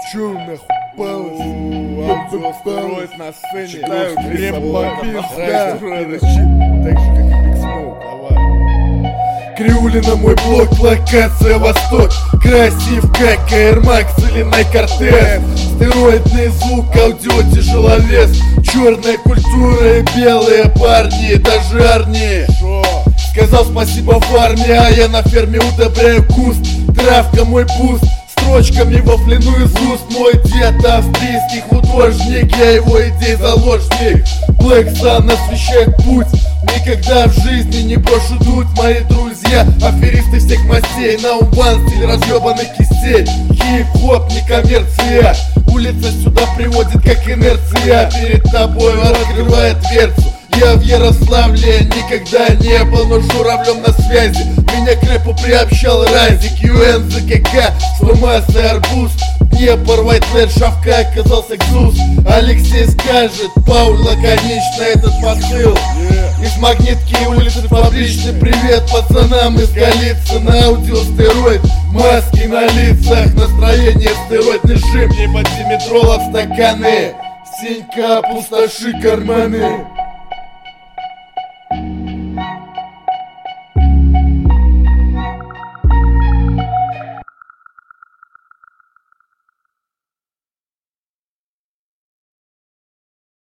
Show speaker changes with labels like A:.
A: Чё нахуй палось?
B: Аудиостероид на сцене.
A: Читаю
B: пизда.
A: Так же, как и Big Smoke, давай. Криулина, мой блог, локация Восток. Красив, как Air или Найкортес. Стероидный звук, аудио тяжеловес. Черная культура и белые парни, даже Арни. Сказал спасибо фарме, а я на ферме удобряю куст. Травка мой буст, строчками вафляну из уст. Мой дед австрийский художник, я его идей заложник. Black Sun освещает путь, никогда в жизни не брошу дуть. Мои друзья, аферисты всех мастей, наумбан, стиль разъебанных кистей. Хип-хоп, не коммерция, улица сюда приводит как инерция. Перед тобой открывает дверцу. Я в Ярославле никогда не был, но журавлем на связи. Меня к рэпу приобщал Разик, ЮН, ЗКК, сломался арбуз. Днепр, Вайтленд, Шавка, оказался Гзус. Алексей скажет, Пауль, лаконично этот посыл. Из Магнитки улицы фабричный, привет пацанам из Голицына. Аудиостероид, маски на лицах, настроение стероидный жим. Ебать димедрола в стаканы, синька, пустоши карманы.